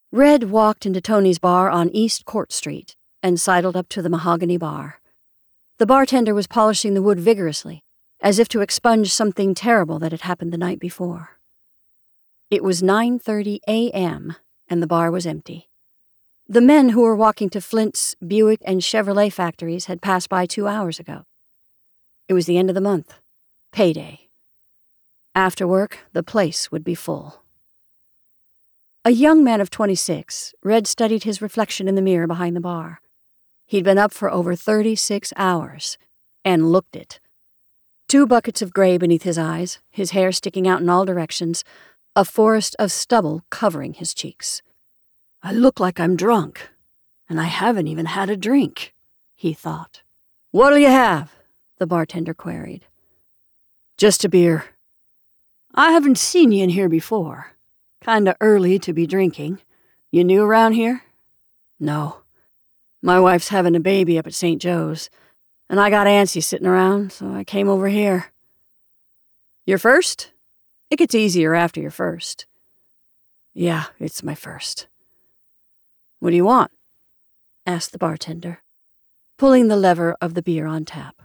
Red walked into Tony's bar on East Court Street and sidled up to the mahogany bar. The bartender was polishing the wood vigorously, as if to expunge something terrible that had happened the night before. It was 9:30 a.m., and the bar was empty. The men who were walking to Flint's Buick and Chevrolet factories had passed by 2 hours ago. It was the end of the month, payday. After work, the place would be full. A young man of 26, Red studied his reflection in the mirror behind the bar. He'd been up for over 36 hours, and looked it. 2 buckets of gray beneath his eyes, his hair sticking out in all directions, a forest of stubble covering his cheeks. "I look like I'm drunk, and I haven't even had a drink," he thought. "What'll you have?" the bartender queried. "Just a beer." "I haven't seen you in here before. Kinda early to be drinking. You new around here?" "No. My wife's having a baby up at St. Joe's, and I got Ancy sitting around, so I came over here." "Your first? It gets easier after your first." "Yeah, it's my first." "What do you want?" asked the bartender, pulling the lever of the beer on tap.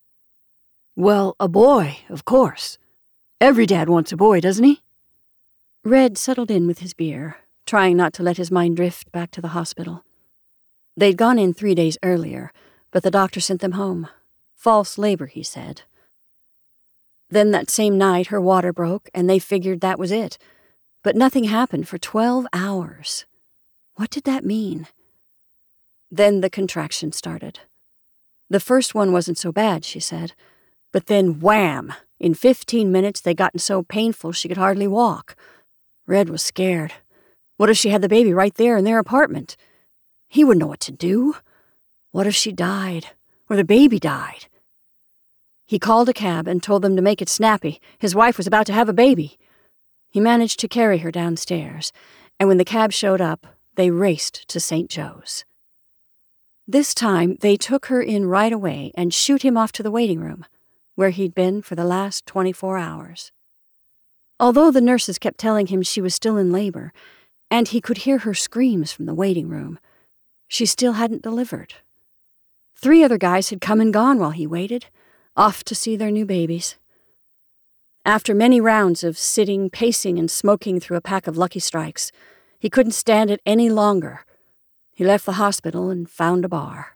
"Well, a boy, of course. Every dad wants a boy, doesn't he?" Red settled in with his beer, trying not to let his mind drift back to the hospital. They'd gone in 3 days earlier, but the doctor sent them home. False labor, he said. Then that same night, her water broke, and they figured that was it. But nothing happened for 12 hours. What did that mean? Then the contraction started. The first one wasn't so bad, she said. But then, wham! In 15 minutes, they'd gotten so painful she could hardly walk. Red was scared. What if she had the baby right there in their apartment? He wouldn't know what to do. What if she died, or the baby died? He called a cab and told them to make it snappy. His wife was about to have a baby. He managed to carry her downstairs, and when the cab showed up, they raced to St. Joe's. This time, they took her in right away and shooed him off to the waiting room, where he'd been for the last 24 hours. Although the nurses kept telling him she was still in labor, and he could hear her screams from the waiting room, she still hadn't delivered. 3 other guys had come and gone while he waited, off to see their new babies. After many rounds of sitting, pacing, and smoking through a pack of Lucky Strikes, he couldn't stand it any longer. He left the hospital and found a bar.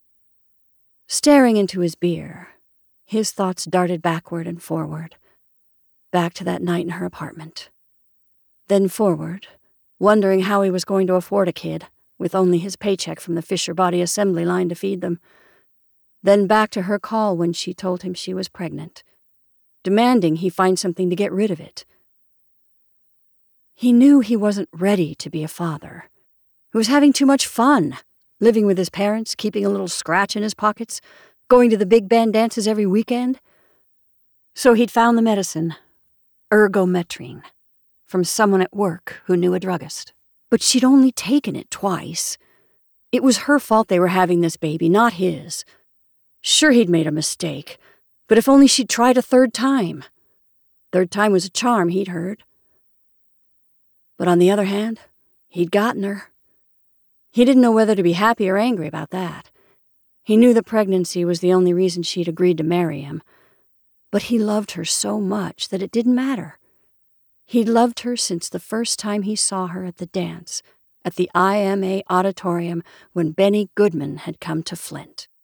Staring into his beer, his thoughts darted backward and forward, back to that night in her apartment. Then forward, wondering how he was going to afford a kid, with only his paycheck from the Fisher Body assembly line to feed them. Then back to her call when she told him she was pregnant, demanding he find something to get rid of it. He knew he wasn't ready to be a father. He was having too much fun, living with his parents, keeping a little scratch in his pockets, going to the big band dances every weekend. So he'd found the medicine, ergometrine, from someone at work who knew a druggist. But she'd only taken it twice. It was her fault they were having this baby, not his. Sure, he'd made a mistake, but if only she'd tried a 3rd time. 3rd time was a charm, he'd heard. But on the other hand, he'd gotten her. He didn't know whether to be happy or angry about that. He knew the pregnancy was the only reason she'd agreed to marry him. But he loved her so much that it didn't matter. He'd loved her since the first time he saw her at the dance at the IMA auditorium when Benny Goodman had come to Flint.